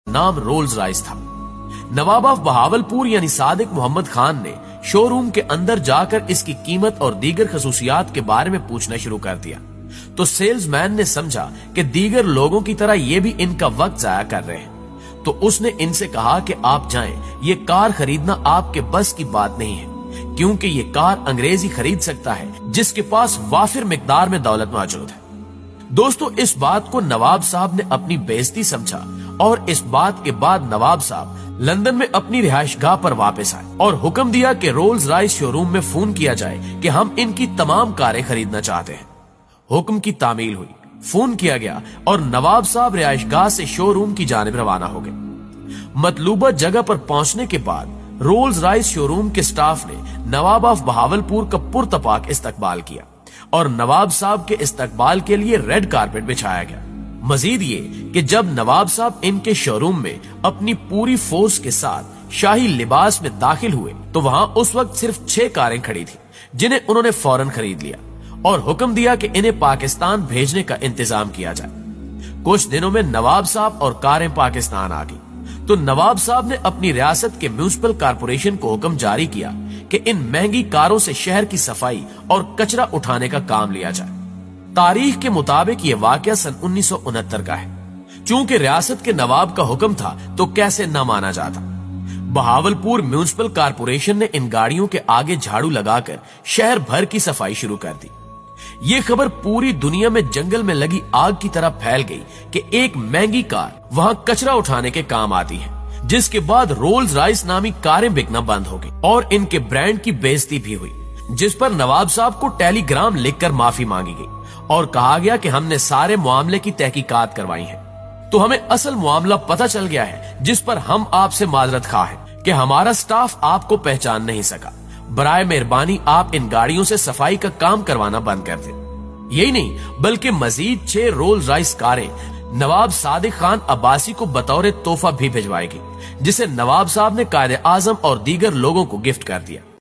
नाम Rolls Royce था। नवाब of Bahawalpur यानी सादिक मोहम्मद खान ने शोरूम के अंदर जाकर इसकी कीमत और दीगर खसूसियात के बारे में पूछना शुरू कर दिया, तो सेल्समैन ने समझा कि दीगर लोगों की तरह ये भी इनका वक्त जाया कर रहे हैं, तो उसने इनसे कहा कि आप जाएं, ये कार खरीदना आपके बस की बात नहीं है, क्योंकि ये कार अंग्रेज ही खरीद सकता है जिसके पास वाफिर मिकदार में दौलत मौजूद है। दोस्तों, इस बात को नवाब साहब ने अपनी बेइज्जती समझा और इस बात के बाद नवाब साहब लंदन में अपनी रिहायशगाह पर वापस आए और हुक्म दिया कि रोल्स रॉयस शोरूम में फोन किया जाए कि हम इनकी तमाम कारें खरीदना चाहते हैं। हुक्म की तामील हुई, फोन किया गया और नवाब साहब रिहायशगाह से शोरूम की जानिब रवाना हो गए। मतलूबा जगह पर पहुंचने के बाद रोल्स रॉयस शोरूम के स्टाफ ने नवाब ऑफ बहावलपुर का पुरतपाक इस्तकबाल किया और नवाब साहब के इस्तकबाल के लिए रेड कारपेट बिछाया गया। मजीद ये कि जब नवाब साहब इनके शोरूम में अपनी पूरी फोर्स के साथ शाही लिबास में दाखिल हुए तो वहां उस वक्त सिर्फ 6 कारें खड़ी थी, जिन्हें उन्होंने फौरन खरीद लिया और हुक्म दिया कि इन्हें पाकिस्तान भेजने का इंतजाम किया जाए। कुछ दिनों में नवाब साहब और कारें पाकिस्तान आ गई, तो नवाब साहब ने अपनी रियासत के म्यूनिसिपल कारपोरेशन को हुक्म जारी किया कि इन महंगी कारों से शहर की सफाई और कचरा उठाने का काम लिया जाए। तारीख के मुताबिक ये वाकया सन 1969 का है। चूंकि रियासत के नवाब का हुक्म था तो कैसे न माना जाता। बहावलपुर म्यूनिसिपल कारपोरेशन ने इन गाड़ियों के आगे झाड़ू लगाकर शहर भर की सफाई शुरू कर दी। ये खबर पूरी दुनिया में जंगल में लगी आग की तरह फैल गई कि एक महंगी कार वहां कचरा उठाने के काम आती है, जिसके बाद रोल्स रॉयस नामी कारें बिकना बंद हो गई और इनके ब्रांड की बेइज्जती भी हुई, जिस पर नवाब साहब को टेलीग्राम लिखकर माफी मांगी गई और कहा गया कि हमने सारे मामले की तहकीकात करवाई है, तो हमें असल मामला पता चल गया है, जिस पर हम आपसे माजरत खा है कि हमारा स्टाफ आपको पहचान नहीं सका। बराए मेहरबानी आप इन गाड़ियों से सफाई का काम करवाना बंद कर दें। यही नहीं बल्कि मजीद 6 रोल्स रॉयस कारें नवाब सादिक खान अब्बासी को बतौर तोहफा भी भिजवाएगी, जिसे नवाब साहब ने कायदे आजम और दीगर लोगों को गिफ्ट कर दिया।